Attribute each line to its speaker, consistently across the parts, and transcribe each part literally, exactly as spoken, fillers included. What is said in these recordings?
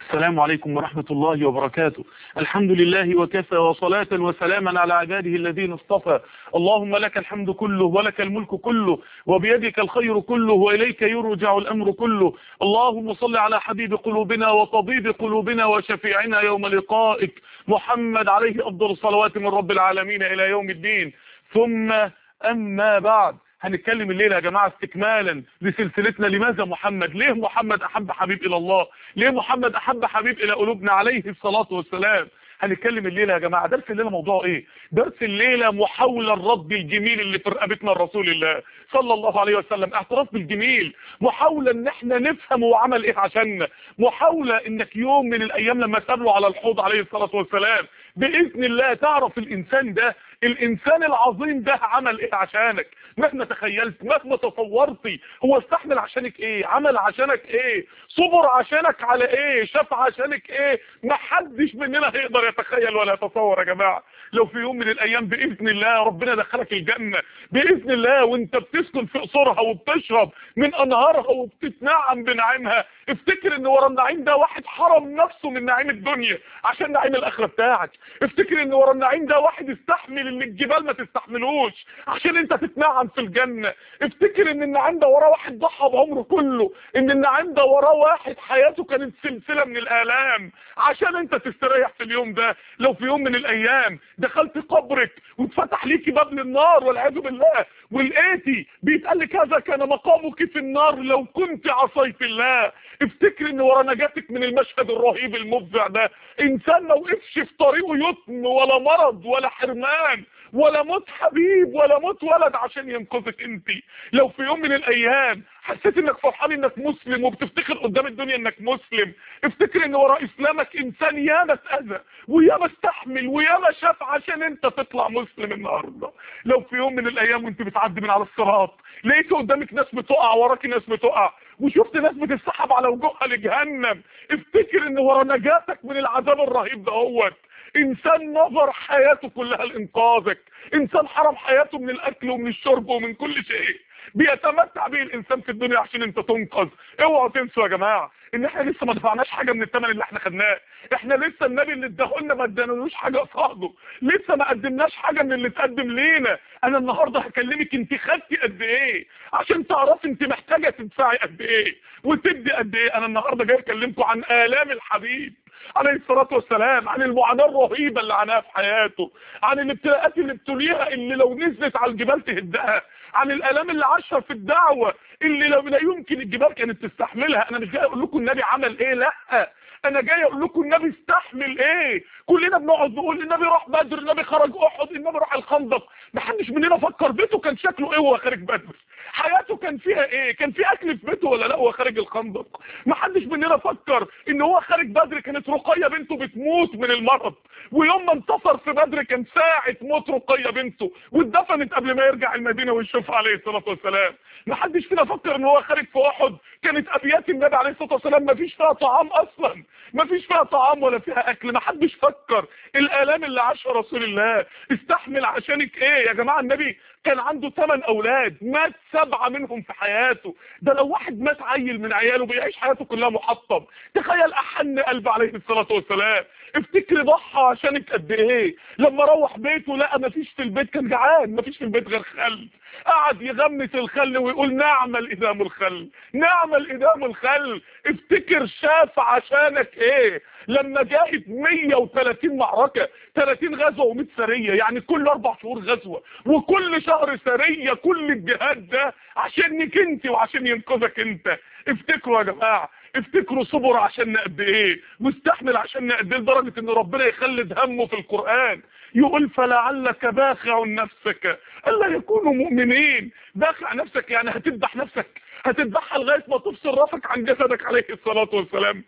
Speaker 1: السلام عليكم ورحمة الله وبركاته. الحمد لله وكفى، وصلاة وسلاما على عباده الذين اصطفى. اللهم لك الحمد كله ولك الملك كله وبيدك الخير كله وإليك يرجع الأمر كله. اللهم صل على حبيب قلوبنا وطبيب قلوبنا وشفيعنا يوم لقائك محمد عليه أفضل الصلوات من رب العالمين إلى يوم الدين. ثم أما بعد، هنتكلم الليلة يا جماعة استكمالا لسلسلتنا لماذا محمد، ليه محمد أحب حبيب إلى الله، ليه محمد أحب حبيب إلى قلوبنا عليه الصلاة والسلام. هنتكلم الليلة يا جماعة. درس الليلة موضوع ايه؟ درس الليلة محاولة الرد الجميل اللي في رقبتنا لرسول الله صلى الله عليه وسلم، اعتراف بالجميل، محاولة ان احنا نفهم هو عمل ايه عشاننا، محاولة انك يوم من الايام لما تقابله على الحوض عليه الصلاة والسلام باذن الله تعرف الانسان ده، الانسان العظيم ده عمل ايه عشانك، مهما تخيلت مهما تصورتي هو استحمل عشانك ايه، عمل عشانك ايه، صبر عشانك على ايه، شاف عشانك ايه. محدش مننا هيقدر يتخيل ولا يتصور يا جماعة. لو في يوم من الايام باذن الله ربنا دخلك الجنة باذن الله وانت بتسكن في قصورها وبتشرب من انهارها وبتتنعم بنعيمها، افتكر ان ورا النعيم ده واحد حرم نفسه من نعيم الدنيا عشان نعيم الاخرة بتاعك. افتكر ان ورا النعيم ده واحد استحمل ان الجبال ما تستحملوش عشان انت تتنعم في الجنة. افتكر ان النعيم ده وراه واحد ضحى بعمره كله، ان النعيم ده وراه واحد حياته كانت سلسلة من الالام عشان انت تستريح في اليوم ده. لو في يوم من الايام دخلت قبرك واتفتح ليكي باب للنار والعياذ بالله ولقيتي بيتقال لك هذا كان مقامك في النار لو كنت عصيت الله، افتكر ان ورا نجاتك من المشهد الرهيب المفزع ده انسان ما وقفش في طريقه يتم ولا مرض ولا حرمان ولا موت حبيب ولا موت ولد عشان ينقذك انت. لو في يوم من الايام حسيت انك فرحان انك مسلم وبتفتخر قدام الدنيا انك مسلم، افتكر ان وراء اسلامك انسان ياما اتاذى وياما استحمل وياما شاف عشان انت تطلع مسلم النهارده. لو في يوم من الايام وانت بتعدي من على الصراط لقيت قدامك ناس بتقع وراكي ناس بتقع وشفت ناس بتسحب على وجوهها لجهنم، افتكر ان ورا نجاتك من العذاب الرهيب دهوت انسان نظر حياته كلها لانقاذك، انسان حرم حياته من الاكل ومن الشرب ومن كل شيء بيتمتع به الانسان في الدنيا عشان انت تنقذ. اوعوا تنسوا يا جماعه ان احنا لسه ما دفعناش حاجه من الثمن اللي احنا خدناه، احنا لسه النبي اللي اداهولنا ما ادانالوش حاجه قصاده، لسه ما قدمناش حاجه من اللي اتقدم لينا. انا النهارده هكلمك انت خدتي قد ايه عشان تعرفي انت محتاجه تدفعي قد ايه وتدي قد ايه. انا النهارده جاي اكلمكم عن الام الحبيب عليه الصلاة والسلام، عن المعاناة الرهيبة اللي عناها في حياته، عن الابتلاءات اللي ابتليها اللي لو نزلت على الجبال تهدها، عن الالام اللي عاشها في الدعوة اللي لو لا يمكن الجبال كانت تستحملها. انا مش جاي اقول لكم النبي عمل ايه، لا، انا جاي اقول لكم النبي استحمل ايه. كلنا بنقعد نقول النبي راح بدر، النبي خرج احد، النبي راح الخندق، محدش مننا فكر بيته كان شكله ايه وهو خارج بدر، حياته كان فيها ايه، كان في اكل في بيته ولا لا وهو خارج الخندق. محدش مننا فكر ان هو خارج بدر كانت رقية بنته بتموت من المرض، ويوم ما انتصر في بدر كان ساعة موت رقية بنته واتدفنت قبل ما يرجع المدينة ويشوفها عليه الصلاة والسلام. محدش فينا فكر ان هو خارج في احد كانت ابيات النبي عليه الصلاة والسلام ما فيش فيها طعام اصلا، ما فيش فيها طعام ولا فيها اكل. محدش فكر الالام اللي عاشها رسول الله استحمل عشانك ايه يا جماعة. النبي كان عنده ثمان اولاد مات سبعة منهم في حياته، ده لو واحد مات عيل من عياله بيعيش حياته كلها محطم. تخيل احن قلب عليه الصلاة والسلام. افتكر ضحى عشانك قد ايه، لما روح بيته لقى مفيش في البيت، كان جعان مفيش في البيت غير خل، قعد يغمس الخل ويقول نعم الادام الخل، نعم الادام الخل. افتكر شاف عشانك ايه لما جاهد مية وتلاتين معركة، تلاتين غزوة ومية سرية، يعني كل اربع شهور غزوة وكل شهر سرية، كل الجهاد ده عشانك انت وعشان ينقذك انت. افتكروا يا جماعة، افتكروا صبر عشان قد ايه، مستحمل عشان قد ايه، لدرجه ان ربنا يخلد همه في القران يقول فلعلك باخع نفسك الا يكونوا مؤمنين. باخع نفسك يعني هتذبح نفسك، هتذبحها لغايه ما تفصل راسك عن جسدك عليه الصلاه والسلام.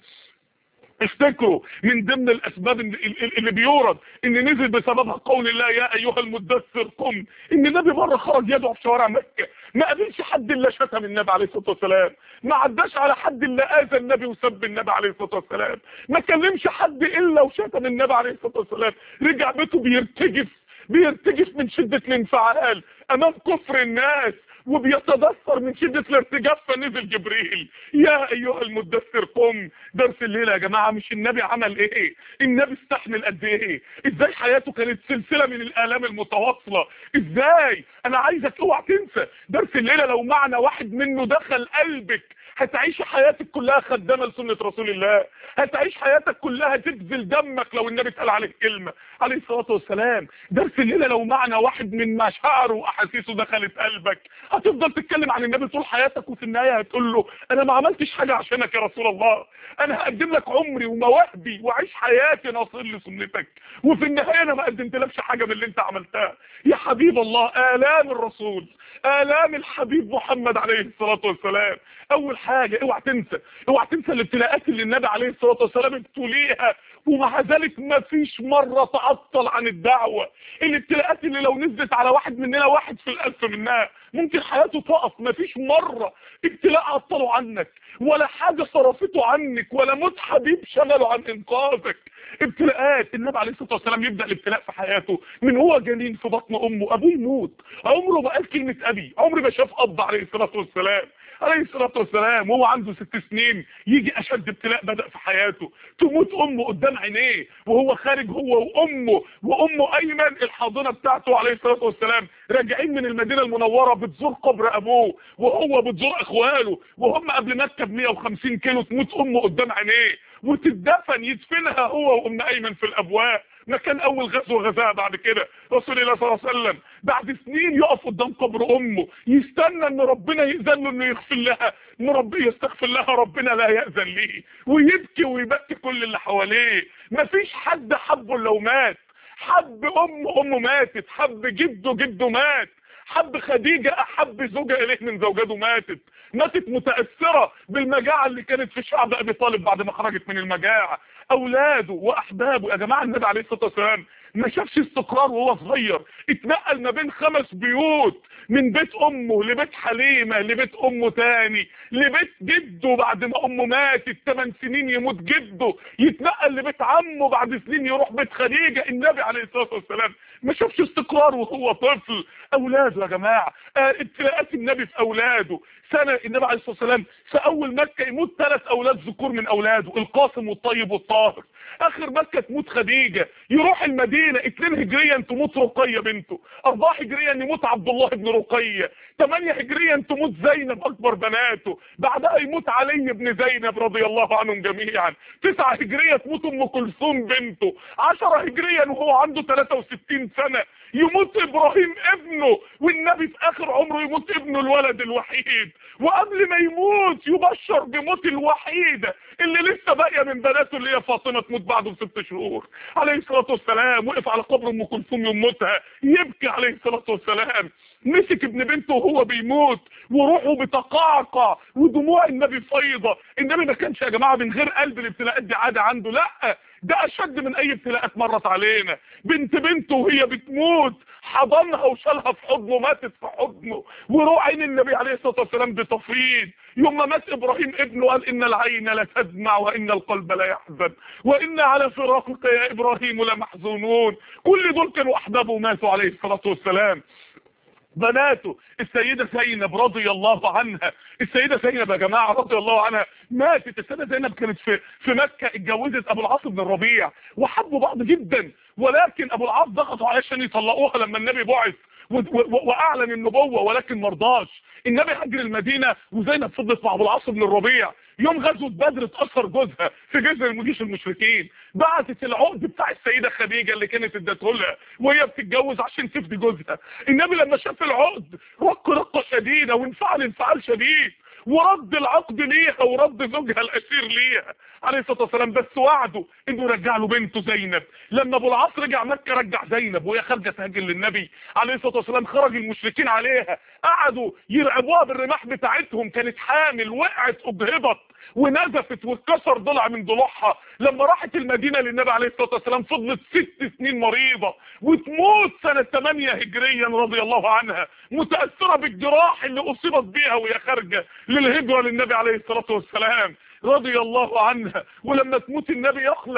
Speaker 1: افتكروا من ضمن الاسباب اللي بيورد ان نزل بسببها قول الله يا ايها المدثر قم، ان النبي مره خرج يدعو في شوارع مكه ما قابلش حد الا شتم النبي عليه الصلاه والسلام، ما عداش على حد الا اذى النبي وسب النبي عليه الصلاه والسلام، ما كلمش حد الا وشتم النبي عليه الصلاه والسلام. رجع بيته بيرتجف بيرتجف من شده الانفعال امام كفر الناس وبيتدثر من شدة الارتجاف، فنزل جبريل يا ايها المدثر قم. درس الليلة يا جماعة مش النبي عمل ايه، النبي استحمل قد ايه، ازاي حياته كانت سلسلة من الالام المتواصلة، ازاي. انا عايزك اوعى تنسى درس الليلة لو معنى واحد منه دخل قلبك هتعيش حياتك كلها خدامة لسنة رسول الله، هتعيش حياتك كلها تبذل دمك لو النبي اتقال عليه كلمة عليه الصلاة والسلام. درس الليلة لو معنى واحد من مشاعره واحاسيسه دخلت قلبك هتفضل تتكلم عن النبي طول حياتك، وفي النهاية هتقول له انا ما عملتش حاجة عشانك يا رسول الله، انا هقدم لك عمري ومواهبي واعيش حياتي ناصر لسنتك، وفي النهاية انا ما قدمتلكش حاجة من اللي انت عملتها يا حبيب الله. آلام الرسول، آلام الحبيب محمد عليه الصلاة والسلام. اول حاجة اوعى تنسى، اوعى تنسى الابتلاءات اللي النبي عليه الصلاة والسلام ابتليها ومع ذلك ما فيش مرة تعطل عن الدعوة. الابتلاءات اللي لو نزلت على واحد مننا واحد في الالف منها ممكن حياته تقف، ما فيش مرة ابتلاء عطله عنك ولا حاجة صرفته عنك ولا موت حبيب شغله عن انقاذك. ابتلاءات النبي عليه الصلاة والسلام يبدأ الابتلاء في حياته من هو جنين في بطن امه، ابوه يموت، عمره ما قال كلمة ابي، عمره ما شاف اب عليه الصلاة والسلام عليه الصلاة والسلام، وهو عنده ست سنين يجي اشد ابتلاء بدأ في حياته، تموت امه قدام عينيه وهو خارج هو وامه وامه ايمن الحاضنة بتاعته عليه الصلاة والسلام راجعين من المدينة المنورة بتزور قبر ابوه وهو بتزور اخواله وهم قبل مكة ب مية وخمسين كيلو، تموت امه قدام عينيه وتدفن يدفنها هو وام ايمن في الابواء، مكان اول غزوه غزاها بعد كده رسول الله صلى الله عليه وسلم بعد سنين يقف قدام قبر امه يستنى ان ربنا يأذن له انه يغفر لها، ان ربنا يستغفر لها ربنا لا يأذن ليه، ويبكي ويبكي كل اللي حواليه. مفيش حد حبه لو مات، حب امه امه ماتت، حب جده جده مات، حب خديجة احب زوجة اليه من زوجاته ماتت، ماتت متأثرة بالمجاعة اللي كانت في شعب ابي طالب بعد ما خرجت من المجاعة. اولاده واحبابه يا جماعة النبي عليه الصلاة والسلام ما شافش استقرار وهو صغير، اتنقل ما بين خمس بيوت، من بيت امه لبيت حليمة لبيت امه تاني لبيت جده بعد ما امه ماتت ثمان سنين يموت جده، يتنقل لبيت عمه بعد سنين يروح بيت خديجة. النبي عليه الصلاة والسلام ما شافش استقرار وهو طفل. اولاده يا جماعة ابتلاءات النبي في اولاده، سنة النبي عليه الصلاة والسلام في اول مكة يموت ثلاث اولاد ذكور من اولاده القاسم والطيب والطاهر، اخر مكة تموت خديجة، يروح المدينة اتنين هجريا تموت رقية بنته، اربعة هجريا يموت عبد الله بن رقية، ثمانية هجريا تموت زينب اكبر بناته، بعدها يموت علي بن زينب رضي الله عنهم جميعا، تسعة هجرية تموت ام كلثوم بنته، عشرة هجريا وهو عنده ثلاثة وستين سنة يموت ابراهيم ابنه، والنبي في اخر عمره يموت ابنه الولد الوحيد، وقبل ما يموت يبشر بموت الوحيدة اللي لسه باقيه من بناته اللي هي فاطمه تموت بعده بست شهور عليه الصلاه والسلام. وقف على قبر ام كلثوم يموتها يبكي عليه الصلاه والسلام، مسك ابن بنته وهو بيموت وروحه بتقعقع ودموع النبي فيضة. النبي ما كانش يا جماعه من غير قلب الابتلاءات دي عاده عنده، لا ده اشد من اي ابتلاءات مرت علينا. بنت بنته وهي بتموت حضنها وشالها في حضنه، ماتت في حضنه، وروح عين النبي عليه الصلاه والسلام بتفيض. يوم ما مات ابراهيم ابنه قال ان العين لتدمع وان القلب لا يحزن وان على فراقك يا ابراهيم لمحزونون. كل دول كانوا احبابه ماتوا عليه الصلاه والسلام. بناته السيدة زينب رضي الله عنها، السيدة زينب يا جماعة رضي الله عنها ماتت. السيدة زينب كانت في في مكة، اتجوزت ابو العاص بن الربيع وحبوا بعض جدا، ولكن ابو العاص ضغطوا عليه عشان يطلقوها لما النبي بعث واعلن النبوة، ولكن مرضاش. النبي هاجر المدينة وزينب فضلت مع ابو العاص بن الربيع. يوم غزوة بدر اتأثر جوزها في جزر من جيش المشركين، بعتت العقد بتاع السيدة خديجة اللي كانت ادته لها وهي بتتجوز عشان تفدي جوزها. النبي لما شاف العقد رق رقة شديدة وانفعل انفعال شديد، ورد العقد ليها ورد زوجها الاسير ليها عليه الصلاه والسلام، بس وعده انه رجع له بنته زينب. لما ابو العاص رجع مكه رجع زينب وهي خارجه تهاجر للنبي عليه الصلاه والسلام، خرج المشركين عليها قعدوا يرعبوها بالرماح بتاعتهم، كانت حامل وقعت اجهضت ونزفت واتكسر ضلع من ضلوعها. لما راحت المدينه للنبي عليه الصلاه والسلام فضلت ست سنين مريضه وتموت سنه ثمانية هجريا رضي الله عنها، متاثره بالجراح اللي اصيبت بيها وهي خارجه للهجره للنبي عليه الصلاه والسلام رضي الله عنها. ولما تموت النبي يخلع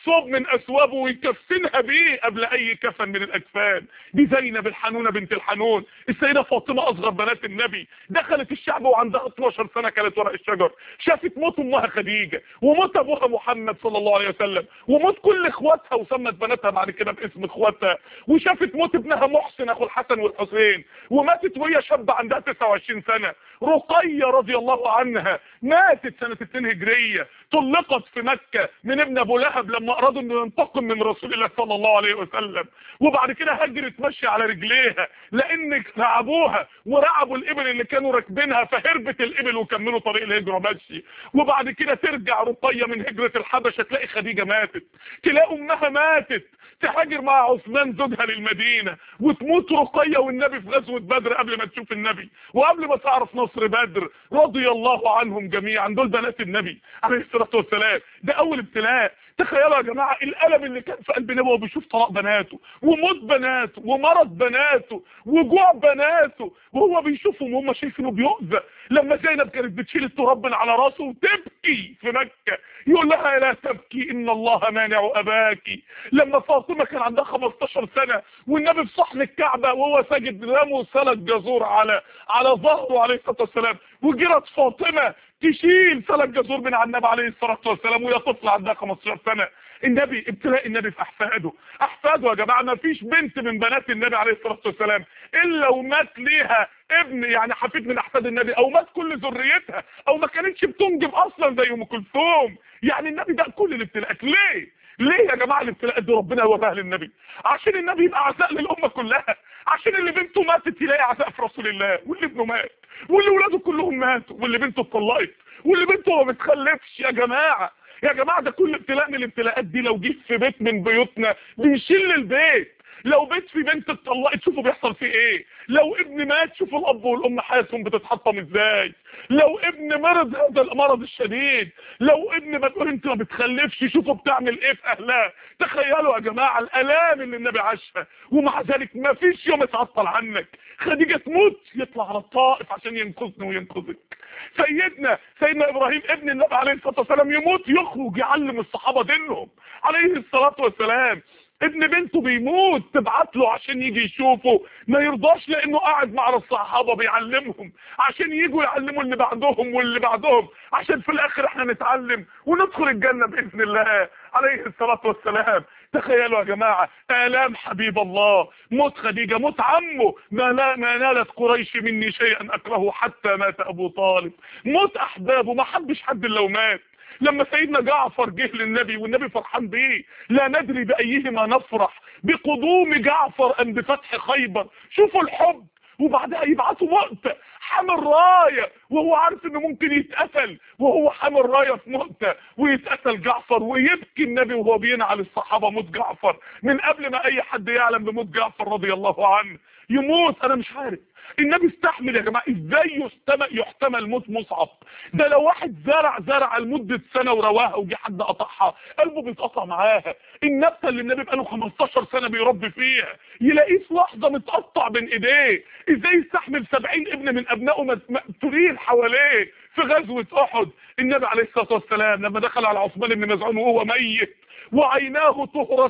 Speaker 1: ثوب من اثوابه ويكفنها بيه قبل اي كفن من الاكفان. دي زينب الحنونه بنت الحنون. السيده فاطمه اصغر بنات النبي دخلت الشعب وعندها اتناشر سنه، كانت ورق الشجر، شافت موت امها خديجه وموت ابوها محمد صلى الله عليه وسلم وموت كل اخواتها، وسمت بناتها بعد كده باسم اخواتها، وشافت موت ابنها محسن اخو الحسن والحسين، وماتت وهي شابه عندها تسعة وعشرين سنه. رقيه رضي الله عنها ماتت سنه اتنين هجريه، طلقت في مكه من ابن ابو لهب لما ارادوا انه ينتقم من رسول الله صلى الله عليه وسلم، وبعد كده هجرت ماشيه على رجليها لان رعبوها ورعبوا الابل اللي كانوا راكبينها، فهربت الابل وكملوا طريق الهجره ماشي. وبعد كده ترجع رقيه من هجره الحبشه تلاقي خديجه ماتت، تلاقي امها ماتت، تهاجر مع عثمان زوجها للمدينه، وتموت رقيه والنبي في غزوه بدر قبل ما تشوف النبي وقبل ما تعرف نصر بدر. رضي الله عنهم جميعا، دول بنات النبي عليه الصلاه والسلام. ده اول ابتلاء. تخيلوا يا جماعه الالم اللي كان في قلب النبي وهو بيشوف طلاق بناته وموت بناته ومرض بناته وجوع بناته وهو بيشوفهم وهم شايفينه بيؤذى. لما زينب كانت بتشيل التراب من على راسه وتبكي في مكه يقول لها لا تبكي ان الله مانع اباك. لما فاطمه كان عندها خمستاشر سنه والنبي في صحن الكعبه وهو ساجد رموا سلك جزور على على ظهره عليه الصلاه والسلام، وجرت فاطمه تشيل سلك جزور من على النبي عليه الصلاه والسلام وهي طفله عندها خمستاشر سنه. النبي ابتلاء النبي في احفاده. احفاده يا جماعه ما فيش بنت من بنات النبي عليه الصلاه والسلام الا ومات ليها ابن يعني حفيد من احفاد النبي، او مات كل ذريتها، او ما كانتش بتنجب اصلا زي ام كلثوم. يعني النبي ده كل الابتلاءات. ليه ليه يا جماعه الابتلاءات دي ربنا وراها للنبي؟ عشان النبي يبقى عزاء للامه كلها، عشان اللي بنته ماتت يلاقي عزاء في رسول الله، واللي ابنه مات، واللي ولاده كلهم ماتوا، واللي بنته اتطلقت، واللي بنته ما بتخلفش. يا جماعه يا جماعه ده كل ابتلاء من الابتلاءات دي لو جه في بيت من بيوتنا بيشيل البيت. لو بيت في بنت اتطلقت شوفوا بيحصل فيه ايه، لو ابن مات شوفوا الاب والام حياتهم بتتحطم ازاي، لو ابن مرض هذا المرض الشديد، لو ابن ما تقول انت ما بتخلفش شوفوا بتعمل ايه في اهلها. تخيلوا يا جماعه الالام اللي النبي عاشها ومع ذلك ما فيش يوم اتعطل عنك. خديجه تموت يطلع على الطائف عشان ينقذني وينقذك. سيدنا سيدنا ابراهيم ابن النبي عليه الصلاه والسلام يموت يخرج يعلم الصحابه دينهم عليه الصلاه والسلام. ابن بنته بيموت تبعت له عشان يجي يشوفه ما يرضاش لانه قاعد مع الصحابه بيعلمهم عشان يجوا يعلموا اللي بعدهم واللي بعدهم عشان في الاخر احنا نتعلم وندخل الجنه باذن الله عليه الصلاه والسلام. تخيلوا يا جماعه الام حبيب الله، موت خديجه، موت عمه، ما, لا ما نالت قريش مني شيئا اكرهه حتى مات ابو طالب، موت احبابه ما حبش حد الا ومات. لما سيدنا جعفر جه للنبي والنبي فرحان بيه لا ندري بايهما نفرح بقدوم جعفر ام بفتح خيبر. شوفوا الحب. وبعدها يبعثوا مؤتة حامل رايه وهو عارف انه ممكن يتقتل وهو حامل رايه في مؤتة ويتقتل جعفر، ويبكي النبي وهو بينعى للصحابه موت جعفر من قبل ما اي حد يعلم بموت جعفر رضي الله عنه. يموت انا مش عارف النبي استحمل يا جماعه ازاي يحتمل يحتمل موت مصعب. ده لو واحد زرع زرع لمده سنه ورواها وجي حد قطعها قلبه بيتقطع معاها. النبته اللي النبي بقاله خمستاشر سنه بيربي فيها يلاقيه في لحظه متقطع بين ايديه. ازاي يستحمل سبعين ابن من ابنائه مقتولين حواليه في غزوه احد. النبي عليه الصلاه والسلام لما دخل على عثمان بن مزعون وهو ميت وعيناه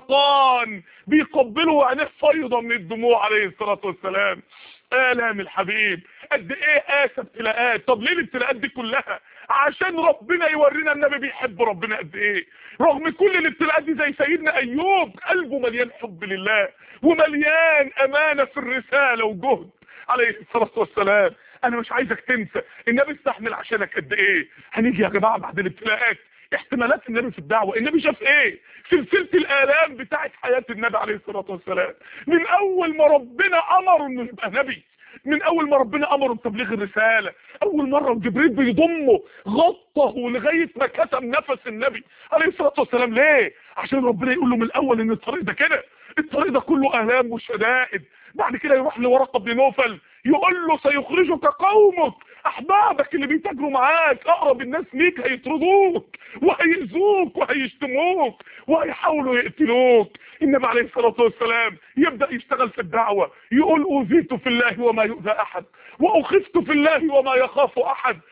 Speaker 1: طهرتان بيقبله وعينيه فيضه من الدموع عليه الصلاه والسلام. آلام الحبيب قد ايه قاسى ابتلاءات. طب ليه الابتلاءات دي كلها؟ عشان ربنا يورينا النبي بيحب ربنا قد ايه. رغم كل الابتلاءات دي زي سيدنا ايوب قلبه مليان حب لله ومليان امانه في الرساله وجهد عليه الصلاه والسلام. انا مش عايزك تنسى النبي استحمل عشانك قد ايه. هنيجي يا جماعه بعد الابتلاءات احتمالات النبي في الدعوه. النبي شاف ايه؟ سلسله الالام بتاعت حياه النبي عليه الصلاه والسلام من اول ما ربنا امره انه يبقى نبي، من اول ما ربنا امره بتبليغ الرساله، اول مره جبريل بيضمه غطه لغايه ما كتم نفس النبي عليه الصلاه والسلام. ليه؟ عشان ربنا يقول له من الاول ان الطريق ده كده، الطريق ده كله الام وشدائد. بعد كده يروح لورقه بن نوفل يقول له سيخرجك قومك، احبابك اللي بيتاجروا معاك اقرب الناس ليك هيطردوك وهيأذوك وهيشتموك وهيحاولوا يقتلوك. النبي عليه الصلاه والسلام يبدا يشتغل في الدعوه يقول اوذيت في الله وما يؤذى احد واخفت في الله وما يخاف احد.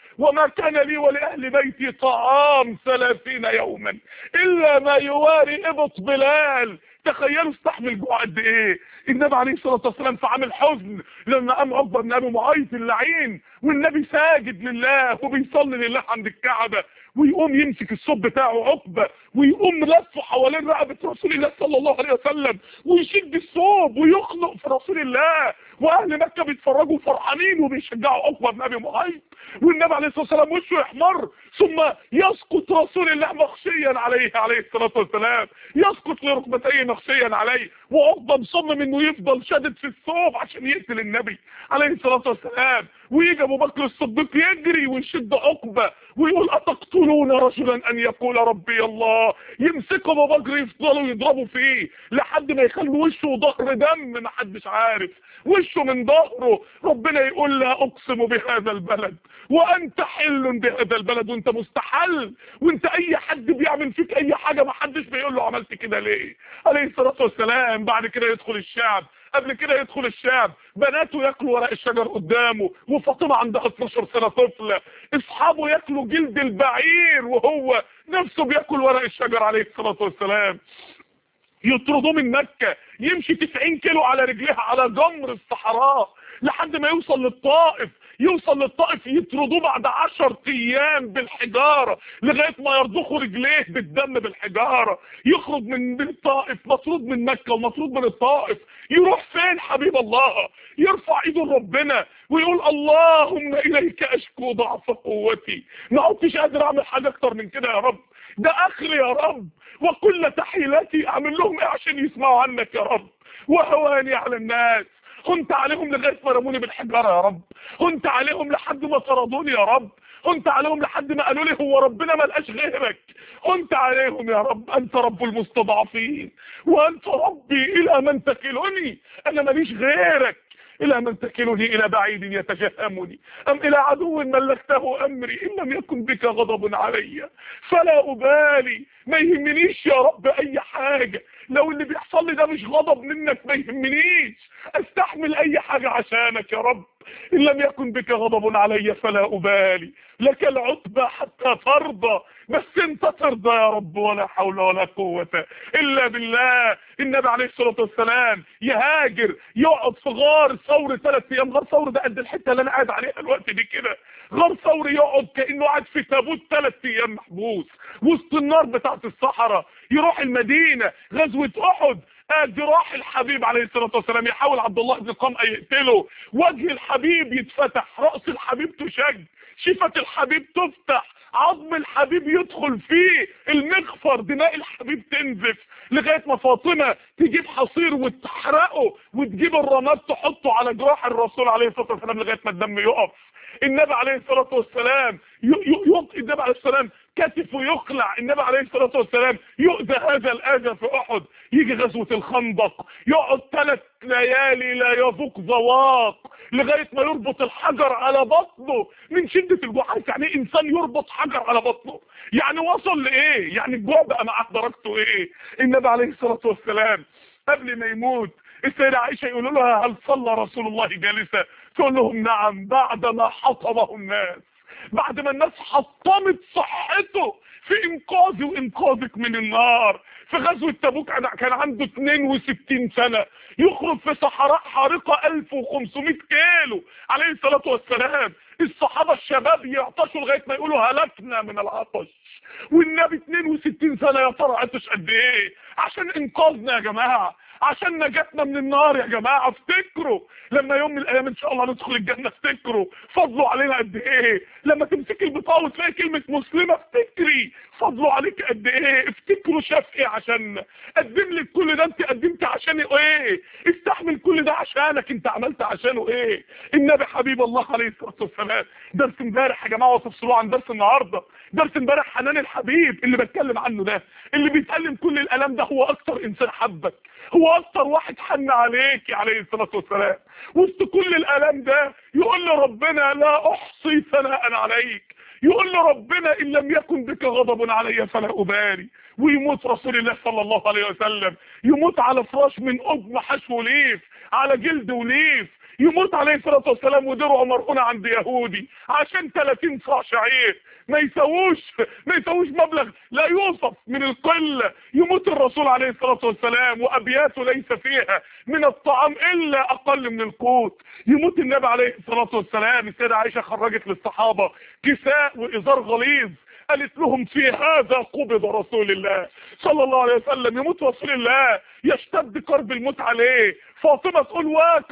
Speaker 1: وما كان لي ولأهل بيتي طعام ثلاثين يوما إلا ما يواري إبط بلال. تخيلوا استحمل جوع قد ايه النبي عليه الصلاه والسلام في عام الحزن، لما قام عقبه بن ابي معيط اللعين والنبي ساجد لله وبيصلي لله عند الكعبه، ويقوم يمسك الصوب بتاعه عقبه ويقوم لفه حوالين رقبه رسول الله صلى الله عليه وسلم ويشد الصوب ويخنق في رسول الله، واهل مكه بيتفرجوا فرحانين وبيشجعوا عقبه بن ابي معيط، والنبي عليه الصلاه والسلام وشه يحمر، ثم يسقط رسول الله مغشيا عليه عليه الصلاه والسلام، يسقط لركبتيه مغشيا عليه، وعقبه مصمم انه يفضل شادد في الثوب عشان يقتل النبي عليه الصلاه والسلام، ويجي ابو بكر الصديق يجري ويشد عقبه ويقول اتقتلون رجلا ان يقول ربي الله، يمسكوا ابو بكر يفضلوا يضربوا فيه لحد ما يخلوا وشه وظهر دم ما حدش عارف وشه من ظهره. ربنا يقول لا اقسم بهذا البلد وانت حل بهذا البلد، وانت مستحل، وانت اي حد بيعمل فيك اي حاجه ما حدش بيقول له عملت كده ليه عليه الصلاه والسلام. بعد كده يدخل الشعب، قبل كده يدخل الشعب بناته ياكلوا ورق الشجر قدامه وفاطمه عندها اتناشر سنه طفله، اصحابه ياكلوا جلد البعير وهو نفسه بياكل ورق الشجر عليه الصلاه والسلام، يطردوه من مكه يمشي تسعين كيلو على رجليها على جمر الصحراء لحد ما يوصل للطائف، يوصل للطائف يطردوه بعد عشر ايام بالحجاره لغايه ما يرضخوا رجليه بالدم بالحجاره، يخرج من الطائف مطرود من مكه ومطرود من الطائف، يروح فين حبيب الله؟ يرفع ايده لربنا ويقول اللهم اليك اشكو ضعف قوتي، ما عدتش قادر اعمل حاجه اكتر من كده يا رب، ده اخري يا رب، وكل تحيلاتي اعمل لهم ايه عشان يسمعوا عنك يا رب، وهواني على الناس، كنت عليهم لغايه ما رموني بالحجاره يا رب، كنت عليهم لحد ما طردوني يا رب، كنت عليهم لحد ما قالوا لي هو ربنا ما لقاش غيرك، كنت عليهم يا رب، انت رب المستضعفين وانت ربي الى من تكلني، انا ماليش غيرك، الى من تكلني الى بعيد يتجهمني ام الى عدو ملكته امري ان لم يكن بك غضب علي فلا ابالي، ما يهمنيش يا رب اي حاجه، لو اللي بيحصل لي ده مش غضب منك ما يهمنيش، استحمل اي حاجه عشانك يا رب، ان لم يكن بك غضب علي فلا ابالي، لك العتبى حتى ترضى، بس انت ترضى يا رب، ولا حول ولا قوه الا بالله. النبي عليه الصلاه والسلام يهاجر يقعد في غار ثور ثلاث ايام، غار ثور ده قد الحته اللي انا قاعد عليها الوقت دي كده، غار ثور يقعد كانه قاعد في تابوت ثلاث ايام محبوس وسط النار بتاعت الصحراء، يروح المدينه غزوه احد، جراح الحبيب عليه الصلاه والسلام يحاول عبد الله بن قمأ يقتله، وجه الحبيب يتفتح، راس الحبيب تشج، شفه الحبيب تفتح، عظم الحبيب يدخل فيه المغفر، دماء الحبيب تنزف، لغايه ما فاطمه تجيب حصير وتحرقه وتجيب الرماد تحطه على جراح الرسول عليه الصلاه والسلام لغايه ما الدم يقف. النبي عليه الصلاه والسلام يلقي النبي عليه السلام كتفه يقلع، النبي عليه الصلاه والسلام يؤذى هذا الاذى في احد، يجي غزوه الخندق يقعد ثلاث ليالي لا يذوق ذواق لغايه ما يربط الحجر على بطنه من شده الجوع. يعني ايه انسان يربط حجر على بطنه؟ يعني وصل لايه؟ يعني الجوع بقى معاه درجته ايه؟ النبي عليه الصلاه والسلام قبل ما يموت السيدة عائشة يقولوا لها هل صلى رسول الله جالسا؟ تقول لهم نعم، بعد ما حطمه الناس، بعد ما الناس حطمت صحته في انقاذي وانقاذك من النار. في غزوة تبوك كان عنده اتنين وستين سنة، يخرج في صحراء حارقة الف وخمسمائة كيلو عليه الصلاة والسلام، الصحابة الشباب يعطشوا لغاية ما يقولوا هلكنا من العطش، والنبي اتنين وستين سنة يا ترى عطش قد ايه عشان انقاذنا يا جماعة، عشان نجاتنا من النار يا جماعة. افتكروا لما يوم من الايام ان شاء الله ندخل الجنة، افتكروا فضلوا علينا قد ايه، لما تمسكي البطاقة وتلاقي كلمة مسلمة افتكري فضلوا عليك قد ايه، افتكروا شاف ايه عشان قدم لك كل ده، انت قدمت عشان ايه، استحمل كل ده عشانك، انت عملت عشانه ايه. النبي حبيب الله عليه الصلاة والسلام، درس امبارح يا جماعة وتفصلوه عن درس النهاردة، درس امبارح حنان الحبيب اللي بتكلم عنه ده، اللي بيتألم كل الالام ده، هو اكتر انسان حبك، هو اكتر واحد حن عليك عليه الصلاة والسلام، وسط كل الالام ده يقول له ربنا لا احصي ثناء عليك، يقول له ربنا ان لم يكن بك غضب علي فلا ابالي. ويموت رسول الله صلى الله عليه وسلم، يموت على فراش من قطن حشو ليف، على جلد وليف، يموت عليه الصلاة والسلام ودرعه مرهون عند يهودي عشان ثلاثين صاع شعير ما يسووش ما يسووش مبلغ لا يوصف من القلة. يموت الرسول عليه الصلاة والسلام وأبياته ليس فيها من الطعام إلا أقل من القوت. يموت النبي عليه الصلاة والسلام، السيدة عائشة خرجت للصحابة كساء وإزار غليظ، قالت لهم في هذا قبض رسول الله صلى الله عليه وسلم. يموت رسول الله يشتد كرب الموت عليه، فاطمة تقول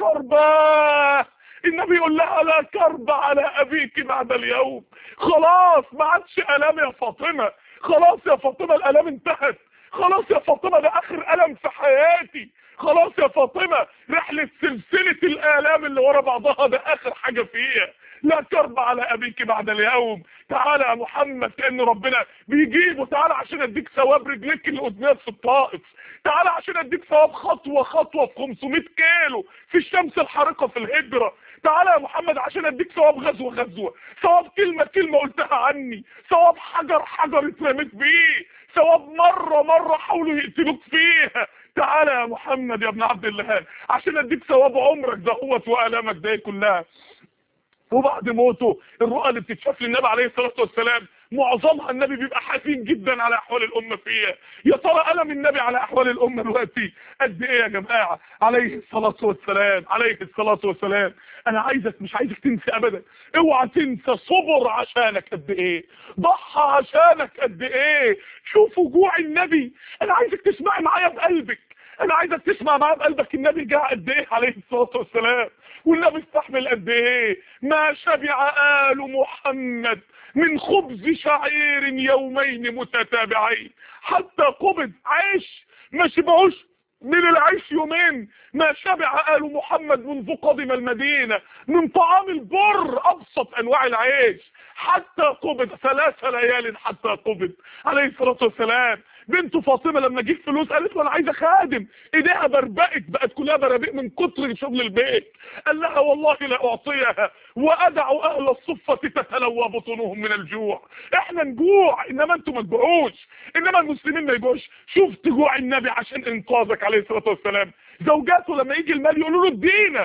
Speaker 1: وكرباه، النبي يقول لها لا كرب على أبيك بعد اليوم. خلاص ما عادش ألم يا فاطمة، خلاص يا فاطمة الألم انتهت، خلاص يا فاطمة ده آخر ألم في حياتي، خلاص يا فاطمة رحلة سلسلة الآلام اللي ورا بعضها ده آخر حاجة فيها. لا كرب على أبيك بعد اليوم. تعالى يا محمد كأن ربنا بيجيبه، تعالى عشان اديك ثواب رجليك اللي قدامك في الطائف، تعالى عشان اديك ثواب خطوة خطوة في خمسمائة كيلو في الشمس الحارقة في الهجرة، تعالى يا محمد عشان اديك ثواب غزوة غزوة، ثواب كلمة كلمة قلتها عني، ثواب حجر حجر اترميت بيه، ثواب مرة مرة حاولوا يقتلوك فيها. تعالى يا محمد يا ابن عبد الله عشان اديك ثواب عمرك دهوت وآلامك ده كلها. وبعد موته الرؤى اللي بتتشاف للنبي عليه الصلاة والسلام معظمها النبي بيبقى حزين جدا على احوال الامه فيها. يا ترى الم النبي على احوال الامه دلوقتي قد ايه يا جماعه عليه الصلاه والسلام، عليه الصلاه والسلام. انا عايزك مش عايزك تنسى ابدا، اوعى تنسى صبر عشانك قد ايه، ضحى عشانك قد ايه. شوف وجوع النبي، انا عايزك تسمعي معايا بقلبك، انا عايزك تسمع معايا بقلبك النبي جاء قد ايه عليه الصلاه والسلام، والنبي استحمل قد ايه. ما شبع آل محمد من خبز شعير يومين متتابعين حتى قبض. عيش ما شبعوش من العيش يومين، ما شبع آل محمد منذ قدم المدينة من طعام البر أبسط أنواع العيش حتى قبض، ثلاث ليال حتى قبض عليه الصلاة والسلام. بنته فاطمة لما جيت فلوس قالت له انا عايزه خادم، ايديها بربقت بقت كلها برابيق من كتر شغل البيت. قال لها والله لا اعطيها وادع اهل الصفة تتلوى بطونهم من الجوع. احنا نجوع انما انتم ما تجوعوش، انما المسلمين ما يجوعوش. شفت جوع النبي عشان انقاذك عليه الصلاة والسلام. زوجاته لما يجي المال يقولوا له ادينا،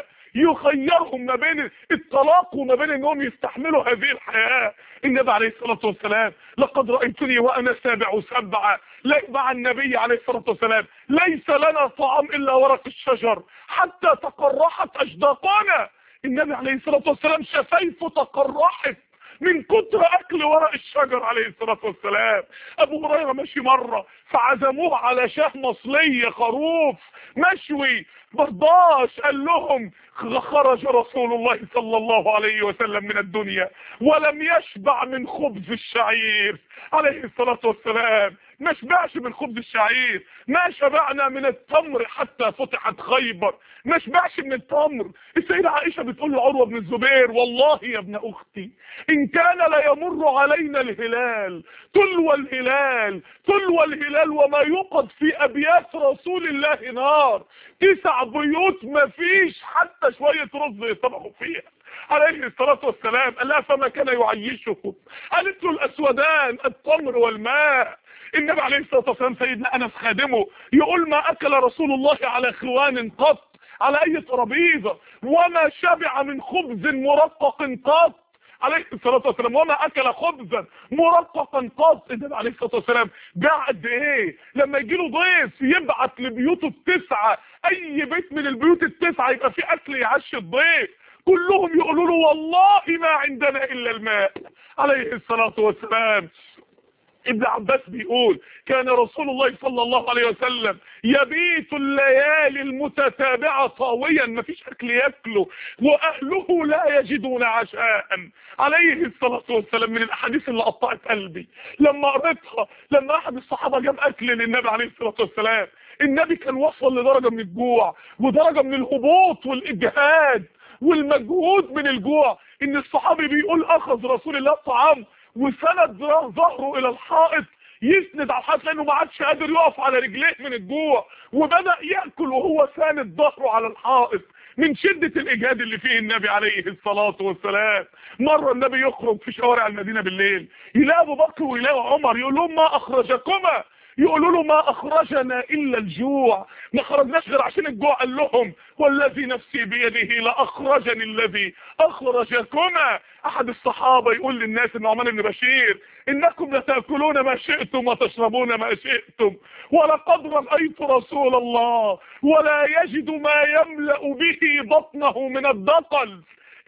Speaker 1: يخيرهم ما بين الطلاق وما بين انهم يستحملوا هذه الحياة. النبي عليه الصلاة والسلام لقد رأيتني وانا سابع سبعة مع النبي عليه الصلاة والسلام ليس لنا طعام الا ورق الشجر حتى تقرحت اشداقنا. النبي عليه الصلاة والسلام شفايفه تقرحت من كتر اكل ورق الشجر عليه الصلاة والسلام. ابو هريرة ماشي مرة فعزموه على شاه مصلية خروف مشوي مرضاش، قال لهم خرج رسول الله صلى الله عليه وسلم من الدنيا ولم يشبع من خبز الشعير عليه الصلاة والسلام. ما شبعش من خبز الشعير، ما شبعنا من التمر حتى فتحت خيبر، ما شبعش من التمر. السيدة عائشة بتقول لعروة بن الزبير والله يا ابن اختي ان كان لا يمر علينا الهلال تلو الهلال تلو الهلال وما يوقد في ابيات رسول الله نار، تسع بيوت ما فيش حتى شوية رز يطبخوا فيها عليه الصلاة والسلام. قال لها فما كان يعيشكم؟ قالت له الاسودان التمر والماء. النبي عليه الصلاة والسلام سيدنا انس خادمه يقول ما اكل رسول الله على خوان قط على اي ترابيزة، وما شبع من خبز مرقق قط عليه الصلاة والسلام، وما اكل خبزا مرققا قط. النبي عليه الصلاة والسلام جاع قد ايه لما يجي له ضيف يبعت لبيوته التسعة، اي بيت من البيوت التسعة يبقى فيه اكل يعشي الضيف، كلهم يقولوا له والله ما عندنا الا الماء عليه الصلاة والسلام. ابن عباس بيقول كان رسول الله صلى الله عليه وسلم يبيت الليالي المتتابعة طاويا، ما فيش اكل ياكله، واهله لا يجدون عشاء عليه الصلاة والسلام. من الاحاديث اللي قطعت قلبي لما قريتها، لما احد الصحابة جاب اكل للنبي عليه الصلاة والسلام، النبي كان وصل لدرجة من الجوع ودرجة من الهبوط والاجهاد والمجهود من الجوع ان الصحابي بيقول اخذ رسول الله الطعام وسند ظهره الى الحائط يسند على الحائط لانه ما عادش قادر يقف على رجليه من الجوع، وبدأ يأكل وهو ساند ظهره على الحائط من شدة الاجهاد اللي فيه النبي عليه الصلاة والسلام. مرة النبي يخرج في شوارع المدينة بالليل يلاقي ابو بكر ويلاقي عمر، يقول لهم ما اخرجكما يقولوا له ما اخرجنا الا الجوع، ما خرجناش غير عشان الجوع. قال لهم والذي نفسي بيده لاخرجني الذي اخرجكما. احد الصحابه يقول للناس النعمان بن بشير انكم لتاكلون ما شئتم وتشربون ما شئتم، ولقد رايت رسول الله ولا يجد ما يملا به بطنه من الدقل.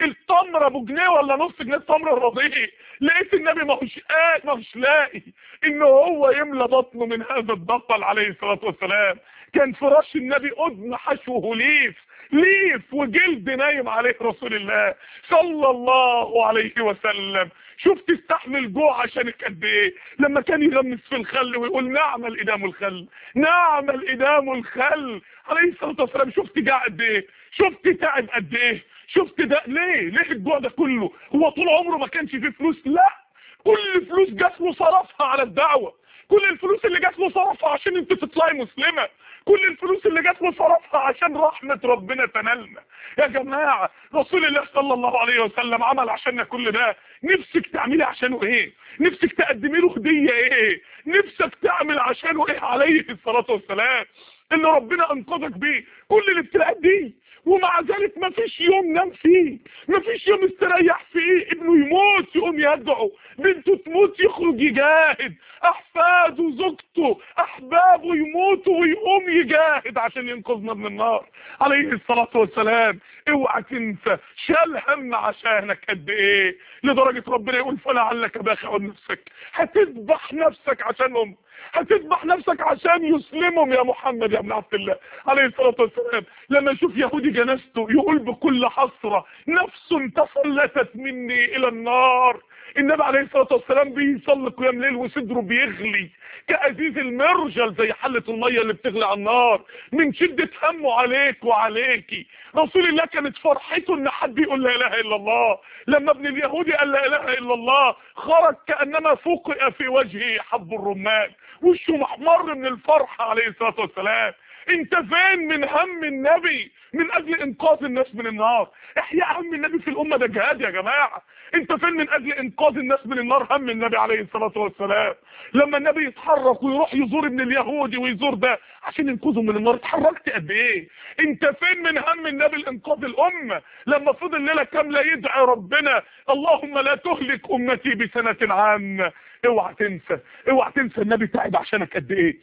Speaker 1: التمر ابو جنيه ولا نص جنيه التمر الرضيع، لقيت النبي ما هوش قاد ما هوش لاقي ان هو يملى بطنه من هذا الدقل عليه الصلاه والسلام. كان فراش النبي قدم حشوه ليف، ليف وجلد نايم عليه رسول الله صلى الله عليه وسلم. شفت استحمل جوع عشانك قد ايه؟ لما كان يغمس في الخل ويقول نعم الادام الخل، نعم الادام الخل عليه الصلاه والسلام. شفت جاع قد ايه؟ شفت تعب قد ايه؟ شفت ده ليه؟ ليه الجوع ده كله؟ هو طول عمره ما كانش فيه فلوس؟ لا، كل فلوس جات له صرفها على الدعوه، كل الفلوس اللي جات له صرفها عشان انت تطلعي مسلمه، كل الفلوس اللي جات له صرفها عشان رحمه ربنا تنالنا. يا جماعه رسول الله صلى الله عليه وسلم عمل عشاننا كل ده، نفسك تعملي عشانه ايه؟ نفسك تقدمي له هديه ايه؟ نفسك تعمل عشانه ايه عليه الصلاه والسلام؟ اللي ربنا انقذك بيه كل الابتلاءات دي، ومع ذلك ما فيش يوم نام فيه، ما فيش يوم استريح فيه. ابنه يموت يقوم يدعو، بنته تموت يخرج يجاهد، احفاده زوجته احبابه يموتوا ويقوم يجاهد عشان ينقذنا من النار عليه الصلاه والسلام. اوعى تنسى شال هم عشانك قد ايه، لدرجه ربنا يقول فلعلك باخع نفسك، هتذبح نفسك عشانهم، هتذبح نفسك عشان يسلمهم يا محمد يا ابن عبد الله عليه الصلاه والسلام. لما يشوف يهودي جنازته يقول بكل حسره نفس تفلتت مني الى النار. النبي عليه الصلاه والسلام بيصلي قيام ليل وصدره بيغلي كأزيز المرجل زي حله الميه اللي بتغلي على النار من شده همه عليك وعليكي. رسول الله كانت فرحته ان حد يقول لا اله الا الله. لما ابن اليهودي قال لا اله الا الله خرج كانما فقئ في وجهه حب الرمان، وشه محمر من الفرحه عليه الصلاه والسلام. انت فين من هم النبي من اجل انقاذ الناس من النار؟ احياء هم النبي في الامه ده جهاد يا جماعه. انت فين من اجل انقاذ الناس من النار؟ هم النبي عليه الصلاه والسلام لما النبي يتحرك ويروح يزور ابن اليهودي ويزور ده عشان ينقذهم من النار، اتحركت قد ايه؟ انت فين من هم النبي لانقاذ الامه لما فضل ليله كامله يدعي ربنا اللهم لا تهلك امتي بسنه عامه؟ اوعى تنسى، اوعى تنسى النبي تعب عشانك قد ايه.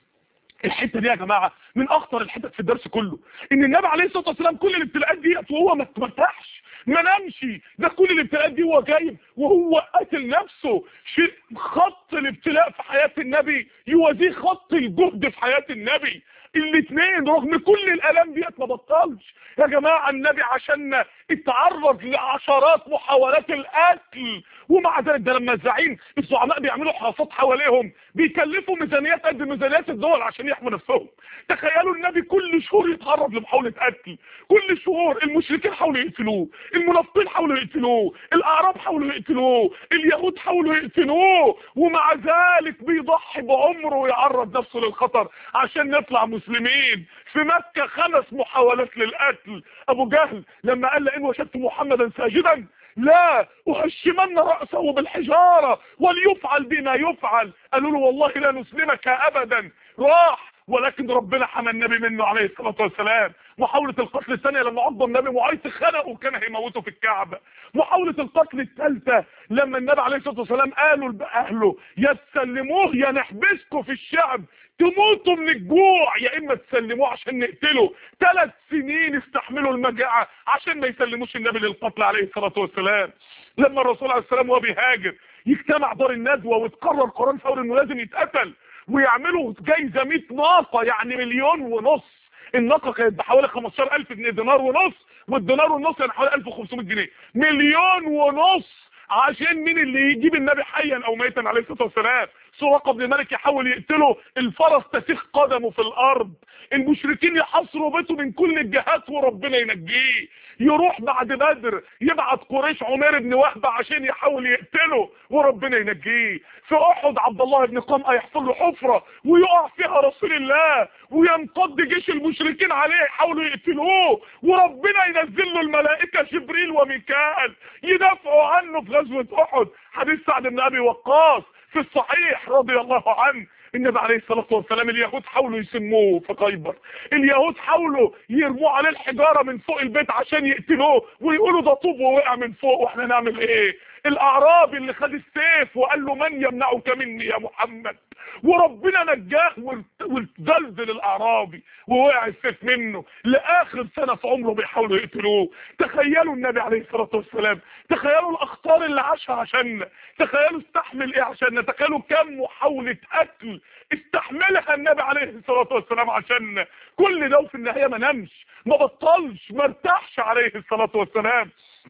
Speaker 1: الحته دي يا جماعه من اخطر الحتت في الدرس كله، ان النبي عليه الصلاه والسلام كل الابتلاءات دي وهو ما ارتاحش ما نامش، ده كل الابتلاءات دي هو جايب وهو قاتل نفسه. شيء خط الابتلاء في حياه النبي يوازيه خط الجهد في حياه النبي، الاثنين رغم كل الالام ديت ما بطلش يا جماعه. النبي عشان اتعرض لعشرات محاولات القتل ومع ذلك ده لما الزعيم الزعماء بيعملوا حراسات حواليهم بيكلفوا ميزانيات قد ميزانيات الدول عشان يحموا نفسهم. تخيلوا النبي كل شهور يتعرض لمحاوله قتل، كل شهور المشركين حاولوا يقتلوه، المنافقين حاولوا يقتلوه، الاعراب حاولوا يقتلوه، اليهود حاولوا يقتلوه، ومع ذلك بيضحي بعمره ويعرض نفسه للخطر عشان نطلع مسلمين. في مكه خمس محاولات للقتل. ابو جهل لما قال لئن وجدت محمدا ساجدا لا أهشمن رأسه بالحجارة وليفعل بما يفعل، قالوا له والله لا نسلمك أبدا. راح ولكن ربنا حمى النبي منه عليه الصلاة والسلام. محاولة القتل الثانية لما عض النبي معيط خنقه وكان هيموته في الكعبة. محاولة القتل الثالثة لما النبي عليه الصلاة والسلام قالوا لأهله يا تسلموه يا نحبسكم في الشعب تموتوا من الجوع يا اما تسلموه عشان نقتله. ثلاث سنين استحملوا المجاعة عشان ما يسلموش النبي للقتل عليه الصلاة والسلام. لما الرسول عليه السلام وهو بيهاجر يجتمع دار الندوة وتقرر قرار فوري انه لازم يتقتل ويعملوا جايزة مية ناقة يعني مليون ونص. الناقة كانت بحوالي خمستاشر ألف جنيه، دينار ونص، والدينار ونص يعني حوالي ألف وخمسمائة جنيه. مليون ونص عشان مين اللي يجيب النبي حيا او ميتا عليه الصلاه والسلام. سراقه بن مالك يحاول يقتله، الفرس تسيخ قدمه في الارض، المشركين يحاصروا بيته من كل الجهات وربنا ينجيه. يروح بعد بدر يبعت قريش عمير بن وهب عشان يحاول يقتله وربنا ينجيه. في احد عبد الله بن قمأ يحصل له حفره ويقع فيها رسول الله وينقض جيش المشركين عليه يحاولوا يقتلوه وربنا ينزل له الملائكه جبريل وميكائيل يدافعوا عنه في غزوه احد. حديث سعد بن ابي وقاص في الصحيح رضي الله عنه النبي عليه الصلاة والسلام اليهود حاولوا يسموه في خيبر، اليهود حاولوا يرموا عليه الحجارة من فوق البيت عشان يقتلوه ويقولوا ده طوب ووقع من فوق، واحنا نعمل ايه؟ الاعرابي اللي خد السيف وقال له من يمنعك مني يا محمد، وربنا نجاه واتزلزل الاعرابي ووقع السيف منه، لاخر سنة في عمره بيحاولوا يقتلوه. تخيلوا النبي عليه الصلاة والسلام، تخيلوا الاخطار اللي عاشها عشاننا، تخيلوا استحمل ايه عشاننا، تخيلوا كم محاولة قتل استحملها النبي عليه الصلاة والسلام عشاننا. كل ده وفي النهاية ما نمش، ما بطلش، ما ارتاحش عليه الصلاة والسلام.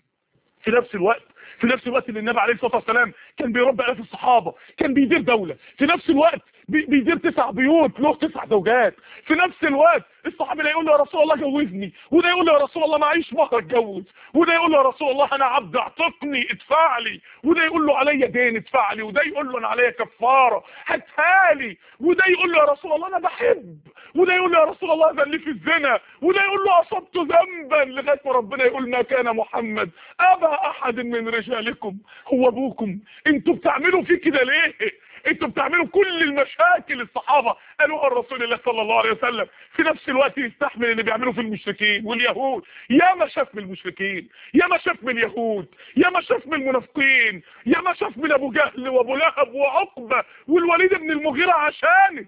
Speaker 1: في نفس الوقت في نفس الوقت اللي النبي عليه الصلاه والسلام كان بيربي الاف الصحابه، كان بيدير دوله، في نفس الوقت بيدير تسع بيوت له تسع زوجات، في نفس الوقت الصحابي ده يقول له يا رسول الله جوزني، وده يقول له يا رسول الله معيش مهر اتجوز، وده يقول له يا رسول الله انا عبد اعتقني ادفع لي، وده يقول له عليا دين ادفع لي، وده يقول له انا عليا كفاره هاتها لي، وده يقول له يا رسول الله انا بحب، وده يقول له يا رسول الله اذن لي في الزنا، وده يقول له اصبت ذنبا، لغايه ما ربنا يقول ما كان محمد ابا احد من رجالكم، هو ابوكم، انتوا بتعملوا فيه كده ليه؟ انتوا بتعملوا كل المشاكل الصحابه قالوها الرسول الله صلى الله عليه وسلم، في نفس الوقت يستحمل اللي بيعملوه في المشركين واليهود. يا ما شاف من المشركين، يا ما شاف من اليهود، يا ما شاف من المنافقين، يا ما شاف من ابو جهل وابو لهب وعقبه والوليد بن المغيره عشانك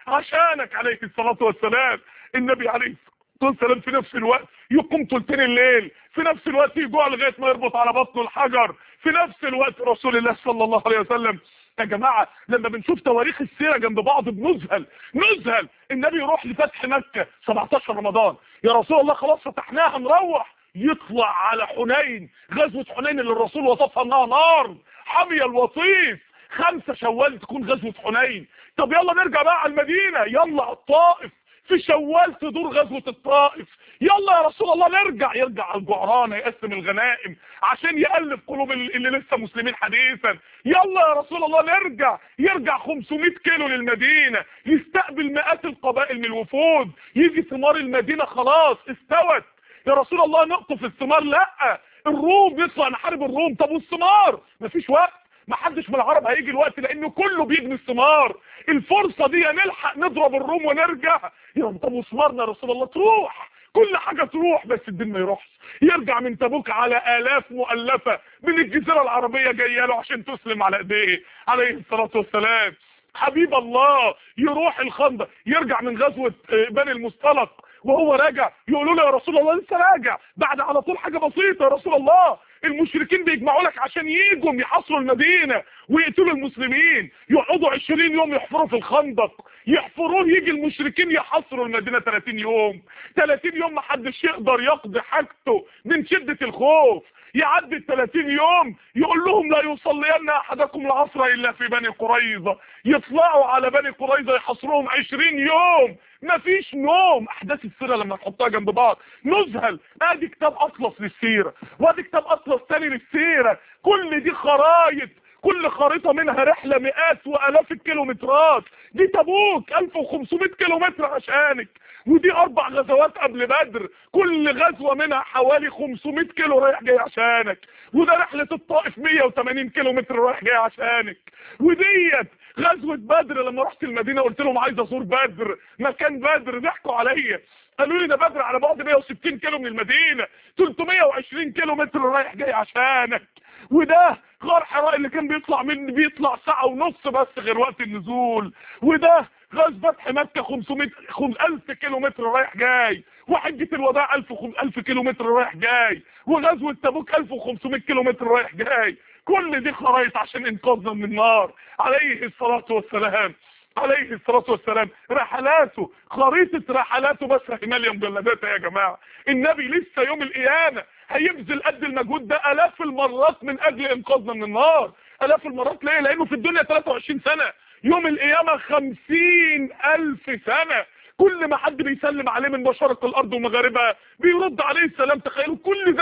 Speaker 1: عشانك عليه الصلاه والسلام. النبي عليه الصلاه والسلام في نفس الوقت يقوم ثلثين الليل، في نفس الوقت يجوع لغايه ما يربط على بطنه الحجر، في نفس الوقت رسول الله صلى الله عليه وسلم. يا جماعه لما بنشوف تواريخ السيره جنب بعض بنذهل نذهل. النبي يروح لفتح مكه سبعتاشر رمضان، يا رسول الله خلاص فتحناها نروح، يطلع على حنين، غزوه حنين اللي الرسول وصفها انها نار حاميه الوصيف، خمسة شوال تكون غزوه حنين. طب يلا نرجع بقى على المدينه، يلا الطائف في شوال تدور غزوة الطائف، يلا يا رسول الله نرجع، يرجع على الجعرانة يقسم الغنائم عشان يألف قلوب اللي لسه مسلمين حديثا، يلا يا رسول الله نرجع، يرجع خمسمائة كيلو للمدينة، يستقبل مئات القبائل من الوفود، يجي ثمار المدينة خلاص استوت، يا رسول الله نقطف الثمار، لا الروم يطلع نحارب الروم، طب والثمار مفيش وقت، ما حدش من العرب هيجي الوقت لانه كله بيجني الثمار، الفرصه دي نلحق نضرب الروم ونرجع، يا طب وثمارنا يا رسول الله تروح، كل حاجه تروح بس الدين ما يروحش، يرجع من تبوك على الاف مؤلفه من الجزيره العربيه جايه له عشان تسلم على ايديه عليه الصلاه والسلام. حبيب الله يروح الخندق، يرجع من غزوه بني المصطلق وهو راجع يقولوا له يا رسول الله لسه راجع، بعد على طول حاجه بسيطه يا رسول الله، المشركين بيجمعوا لك عشان ييجوا يحاصروا المدينه ويقتلوا المسلمين، يقعدوا عشرين يوم يحفروا في الخندق، يحفروه يجي المشركين يحاصروا المدينه ثلاثين يوم، ثلاثين يوم ما حدش يقدر يقضي حاجته من شده الخوف، يعدي ال ثلاثين يوم يقول لهم لا يصلين احدكم العصر الا في بني قريظه، يطلعوا على بني قريظه يحاصروهم عشرين يوم، مفيش نوم. احداث السيره لما نحطها جنب بعض نذهل، ادي كتاب اطلس للسيره وادي كتاب اطلس ثاني للسيره، كل دي خرايط، كل خريطه منها رحله مئات والاف الكيلومترات، دي تبوك ألف وخمسمائة كيلومتر عشانك، ودي اربع غزوات قبل بدر كل غزوه منها حوالي خمسمائة كيلو رايح جاي عشانك، وده رحله الطائف مئة وثمانين كيلومتر رايح جاي عشانك، وديت غزوه بدر لما رحت المدينه قلت لهم عايز ازور بدر، مكان بدر، ضحكوا عليا قالوا لي ده بدر على بعد مئة وستين كيلو من المدينه، ثلاثمائة وعشرين كيلومتر رايح جاي عشانك، وده غار حراء اللي كان بيطلع مني بيطلع ساعه ونص بس غير وقت النزول، وده غاز فتح مكه خمسمائة ألف كيلومتر رايح جاي، وحجه الوداع ألف كيلومتر رايح جاي، وغزوه تبوك ألف وخمسمائة كيلومتر رايح جاي، كل دي خرايط عشان انقاذنا من النار عليه الصلاه والسلام عليه الصلاه والسلام. رحلاته خريطه رحلاته بس هماليا مجلداتها يا جماعه، النبي لسه يوم القيامه هيبذل قد المجهود ده الاف المرات من اجل انقاذنا من النار، الاف المرات. ليه؟ لانه في الدنيا ثلاثة وعشرين سنه، يوم القيامه خمسين الف سنه، كل ما حد بيسلم عليه من مشارق الارض ومغاربها بيرد عليه السلام. تخيلوا كل ده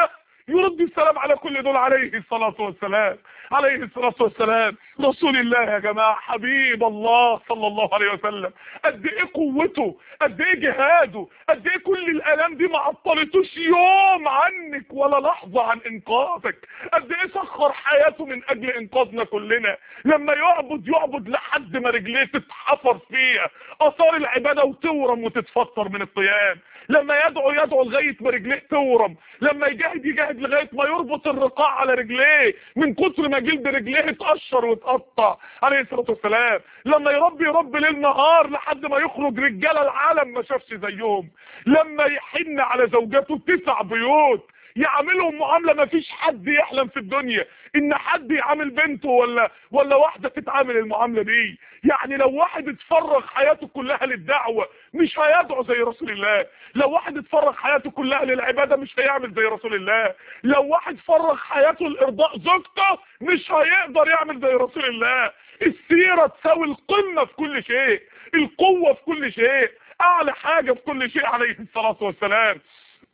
Speaker 1: يرد السلام على كل دول عليه الصلاة والسلام، عليه الصلاة والسلام. رسول الله يا جماعة حبيب الله صلى الله عليه وسلم، قد ايه قوته، قد ايه جهاده، قد ايه كل الالام دي ما عطلتوش يوم عنك ولا لحظة عن انقاذك، قد ايه سخر حياته من اجل انقاذنا كلنا. لما يعبد يعبد لحد ما رجليه تتحفر فيها اثار العبادة وتورم وتتفطر من القيام، لما يدعو يدعو لغاية ما رجليه تورم، لما يجاهد يجاهد لغاية ما يربط الرقاع على رجليه من كتر ما جلد رجليه اتقشر واتقطع عليه الصلاة والسلام، لما يربي يربي ليل نهار لحد ما يخرج رجال العالم ما شافش زيهم، لما يحن على زوجاته تسع بيوت يعاملهم معاملة ما فيش حد يحلم في الدنيا ان حد يعامل بنته ولا ولا واحدة تتعامل المعاملة دي. يعني لو واحد اتفرغ حياته كلها للدعوة مش هيدعو زي رسول الله، لو واحد اتفرغ حياته كلها للعبادة مش هيعمل زي رسول الله، لو واحد فرغ حياته لإرضاء زوجته مش هيقدر يعمل زي رسول الله. السيرة تساوي القمة في كل شيء، القوة في كل شيء، اعلى حاجة في كل شيء عليه الصلاة والسلام.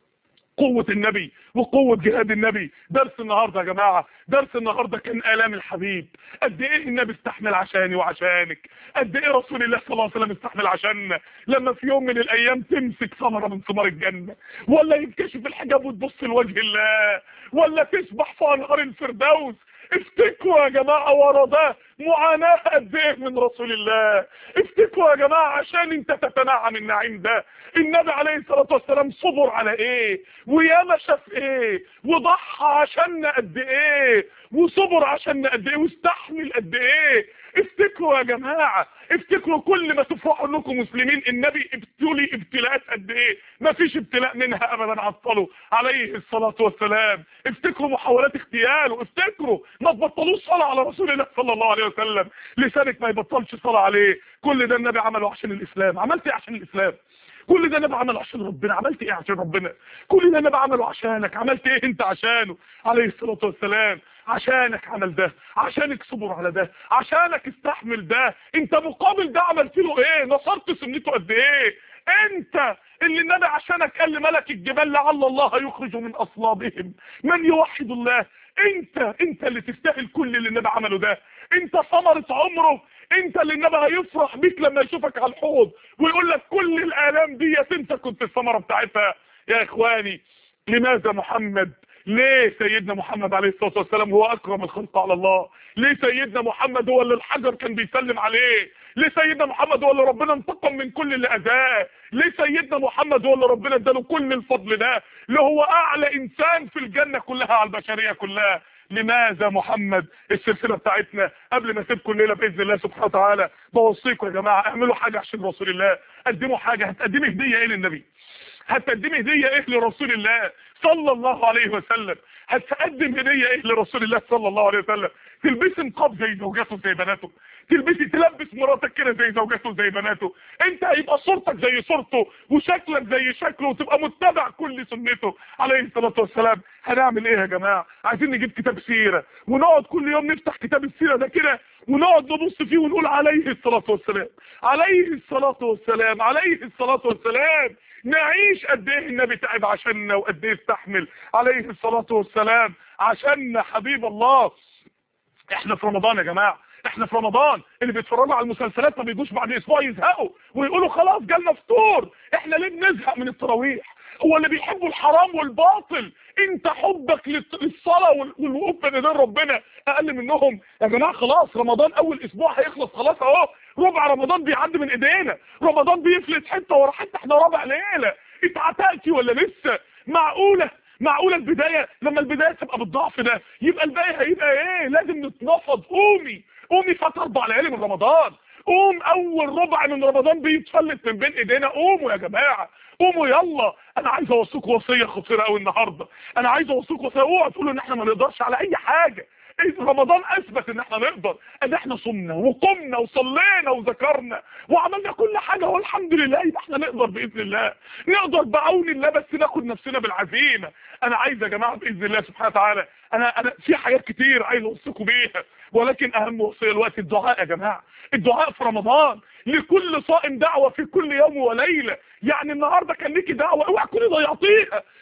Speaker 1: قوة النبي وقوة جهاد النبي. درس النهاردة يا جماعة، درس النهاردة كان آلام الحبيب، قد ايه النبي استحمل عشاني وعشانك، قد ايه رسول الله صلى الله عليه وسلم استحمل عشاننا. لما في يوم من الايام تمسك ثمرة من ثمار الجنة، ولا ينكشف الحجاب وتبص لوجه الله، ولا تسبح في انهار الفردوس، افتكروا يا جماعة ورا ده معاناة قد ايه من رسول الله. افتكروا يا جماعة عشان انت تتنعم النعيم ده النبي عليه الصلاة والسلام صبر على ايه، وياما شاف ايه، وضحى عشاننا قد ايه، وصبر عشاننا قد ايه، واستحمل قد ايه. افتكروا يا جماعة، افتكروا كل ما تفرحوا انكم مسلمين النبي ابتلي ابتلاءات قد ايه، ما فيش ابتلاء منها ابدا عطله عليه الصلاة والسلام. افتكروا محاولات اغتياله، افتكروا ما تبطلوش صلاة على رسول الله صلى الله عليه وسلم، لسانك ما يبطلش صلاة عليه. كل ده النبي عمله عشان الاسلام. عملت ايه عشان الاسلام؟ كل ده النبي عمله عشان ربنا. عملت ايه عشان ربنا؟ كل ده النبي عمله عشانك. عملت ايه انت عشانه عليه الصلاة والسلام؟ عشانك عمل ده، عشانك صبر على ده، عشانك استحمل ده. انت مقابل ده عملت له ايه؟ نصرت سنته قد ايه؟ انت اللي النبي عشانك قال لملك الجبال لعل الله يخرج من اصلابهم من يوحد الله. انت انت اللي تستاهل كل اللي النبي عمله ده، انت ثمرة عمره، انت اللي النبي هيفرح بيك لما يشوفك على الحوض ويقول لك كل الالام ديت انت كنت الثمرة بتاعتها. يا اخواني لماذا محمد، ليه سيدنا محمد عليه الصلاة والسلام هو اكرم الخلق على الله؟ ليه سيدنا محمد هو اللي الحجر كان بيسلم عليه؟ ليه سيدنا محمد هو اللي ربنا انتقم من كل اللي اذاه؟ ليه سيدنا محمد هو اللي ربنا اداله كل الفضل ده، اللي هو اعلى انسان في الجنة كلها على البشرية كلها؟ لماذا محمد؟ السلسلة بتاعتنا قبل ما اسيبكم الليلة باذن الله سبحانه وتعالى بوصيكم يا جماعة اعملوا حاجة عشان رسول الله، قدموا حاجة. هتقدمي هدية ايه للنبي؟ هتقدمي هدية ايه لرسول الله صلى الله عليه وسلم؟ هتقدم هدية ايه لرسول الله صلى الله عليه وسلم؟ تلبسي نقاب زي زوجاته زي بناته، تلبسي تلبس مراتك كده زي زوجاته زي بناته، انت هيبقى صورتك زي صورته وشكلك زي شكله وتبقى متبع كل سنته عليه الصلاة والسلام. هنعمل ايه يا جماعة؟ عايزين نجيب كتاب سيرة ونقعد كل يوم نفتح كتاب السيرة ده كده ونقعد نبص فيه ونقول عليه الصلاة والسلام، عليه الصلاة والسلام، عليه الصلاة والسلام. نعيش قد ايه النبي تعب عشاننا وقد ايه استحمل عليه الصلاة والسلام عشاننا حبيب الله. احنا في رمضان يا جماعة، احنا في رمضان. اللي بيتفرجوا على المسلسلات ما بيجوش بعد اسبوع يزهقوا ويقولوا خلاص جالنا فطور. احنا ليه بنزهق من التراويح؟ هو اللي بيحبوا الحرام والباطل انت حبك للصلاة والوقوف بين يدين ربنا اقل منهم؟ يا جماعة خلاص رمضان اول اسبوع هيخلص خلاص اهو، ربع رمضان بيعدي من ايدينا، رمضان بيفلت حتة ورا حتة، احنا رابع ليلة. اتعتقتي ولا لسه؟ معقولة معقولة البداية لما البداية تبقى بالضعف ده يبقى الباقي هيبقى ايه؟ لازم نتنفض. قومي قومي، فات اربع ليالي من رمضان، قوم اول ربع من رمضان بيتفلت من بين ايدينا. قوموا يا جماعة قوموا يلا. انا عايز اوصيكم وصية خطيرة قوي النهاردة، انا عايز اوصيكم وصية. اوعوا تقولوا ان احنا ما نقدرش على اي حاجة. رمضان اثبت ان احنا نقدر، ان احنا صمنا وقمنا وصلينا وذكرنا وعملنا كل حاجة والحمد لله. يبقى احنا نقدر باذن الله، نقدر بعون الله، بس ناخد نفسنا بالعزيمة. انا عايز يا جماعة باذن الله سبحانه وتعالى، انا انا في حاجات كتير عايز اوصيكم بيها، ولكن اهم وصية الوقت الدعاء يا جماعة. الدعاء في رمضان لكل صائم دعوة في كل يوم وليلة. يعني النهاردة كان ليكي دعوة اوعى تكوني ضيعتيها.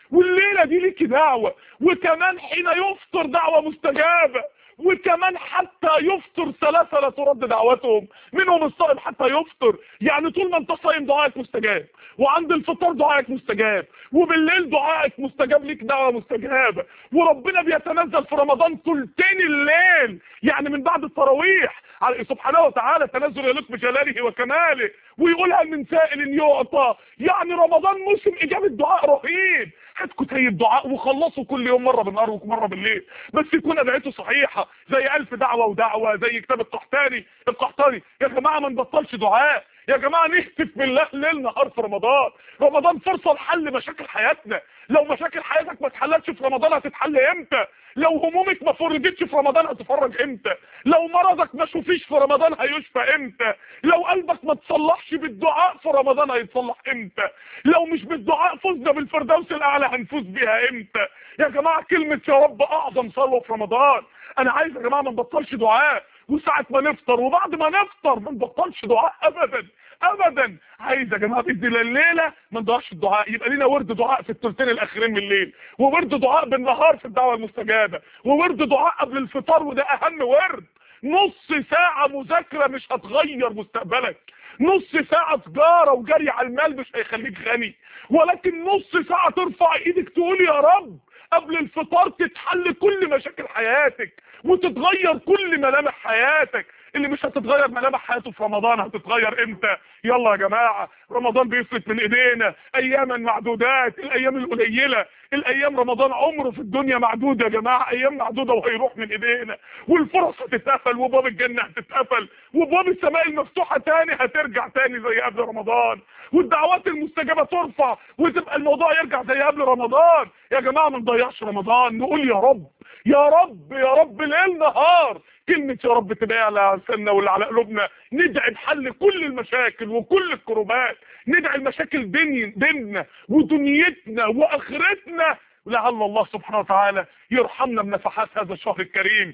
Speaker 1: والليلة دي ليك دعوة، وكمان حين يفطر دعوة مستجابة، وكمان حتى يفطر ثلاثة لا ترد دعوتهم، منهم الصائم حتى يفطر. يعني طول ما انت صايم دعائك مستجاب، وعند الفطار دعائك مستجاب، وبالليل دعائك مستجاب، ليك دعوة مستجابة. وربنا بيتنزل في رمضان ثلثين الليل، يعني من بعد التراويح سبحانه وتعالى تنزل يليق بجلاله وكماله، ويقولها من سائل يعطى. يعني رمضان موسم اجابه دعاء رهيب. هاتكوا زي الدعاء وخلصوا كل يوم مره بالنهار ومره بالليل، بس يكون ادعيته صحيحه، زي الف دعوه ودعوه، زي كتاب القحطاني القحطاني يا جماعه ما نبطلش دعاء، يا جماعه نهتف بالله ليل نهار في رمضان. رمضان فرصه لحل مشاكل حياتنا. لو مشاكل حياتك ما اتحلتش في رمضان هتتحل امتى؟ لو همومك ما فرجتش في رمضان هتفرج امتى؟ لو مرضك ما شوفيش في رمضان هيشفى امتى؟ لو قلبك ما تصلحش بالدعاء في رمضان هيتصلح امتى؟ لو مش بالدعاء فزنا بالفردوس الاعلى هنفوز بيها امتى؟ يا جماعه كلمه يا رب اعظم ثروه في رمضان. انا عايز يا جماعه ما نبطلش دعاء، وساعه ما نفطر وبعد ما نفطر ما نبطلش دعاء ابدا ابدا. عايز يا جماعه باذن الله الليله ما نضيعش الدعاء، يبقى لينا ورد دعاء في الثلثين الاخيرين من الليل، وورد دعاء بالنهار في الدعوه المستجابه، وورد دعاء قبل الفطار، وده اهم ورد. نص ساعه مذاكره مش هتغير مستقبلك، نص ساعه تجاره وجري على المال مش هيخليك غني، ولكن نص ساعه ترفع ايدك تقول يا رب قبل الفطار تتحل كل مشاكل حياتك وتتغير كل ملامح حياتك. اللي مش هتتغير ملامح حياته في رمضان هتتغير امتى؟ يلا يا جماعه رمضان بيفلت من ايدينا، اياما معدودات، الايام القليله، الايام رمضان عمره في الدنيا معدود يا جماعه، ايام معدوده وهيروح من ايدينا، والفرص هتتقفل، وباب الجنه هتتقفل، وباب السماء المفتوحه تاني هترجع تاني زي قبل رمضان، والدعوات المستجابه ترفع وتبقى الموضوع يرجع زي قبل رمضان. يا جماعه ما نضيعش رمضان، نقول يا رب يا رب يا رب ليل نهار كلمة يا رب تبقى على لساننا واللي على قلوبنا، ندعي بحل كل المشاكل وكل الكروبات، ندعي المشاكل بين بيننا ودنيتنا واخرتنا، ولعل الله سبحانه وتعالى يرحمنا بنفحات هذا الشهر الكريم.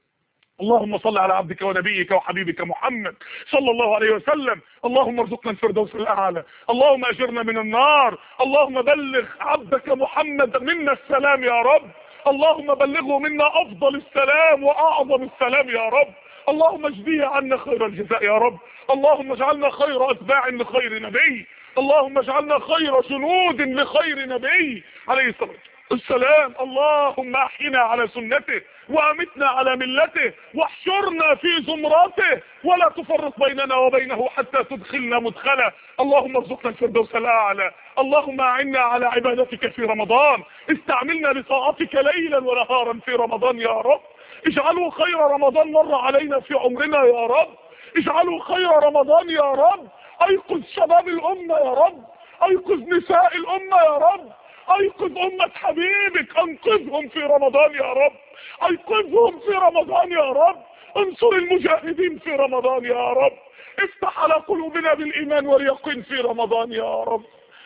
Speaker 1: اللهم صل على عبدك ونبيك وحبيبك محمد صلى الله عليه وسلم. اللهم ارزقنا الفردوس الاعلى، اللهم اجرنا من النار، اللهم بلغ عبدك محمد منا السلام يا رب، اللهم بلغه منا افضل السلام واعظم السلام يا رب، اللهم اجزيه عنا خير الجزاء يا رب، اللهم اجعلنا خير اتباع لخير نبي، اللهم اجعلنا خير جنود لخير نبي عليه الصلاه السلام. اللهم احينا على سنته وامتنا على ملته واحشرنا في زمرته ولا تفرق بيننا وبينه حتى تدخلنا مدخله. اللهم ارزقنا الفردوس الاعلى، اللهم اعنا على عبادتك في رمضان، استعملنا لطاعتك ليلا ونهارا في رمضان يا رب، اجعله خير رمضان مر علينا في عمرنا يا رب، اجعله خير رمضان يا رب. ايقظ شباب الامه يا رب، ايقظ نساء الامه يا رب، ايقظ امة حبيبك، انقذهم في رمضان يا رب، ايقظهم في رمضان يا رب، انصر المجاهدين في رمضان يا رب، افتح على قلوبنا بالايمان واليقين في رمضان يا رب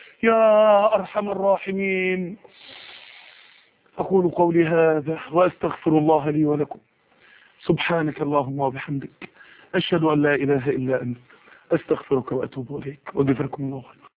Speaker 1: يا ارحم الراحمين. اقول قولي هذا واستغفر الله لي ولكم. سبحانك اللهم وبحمدك، اشهد ان لا اله الا انت، استغفرك واتوب اليك، وجزاكم الله خيرا.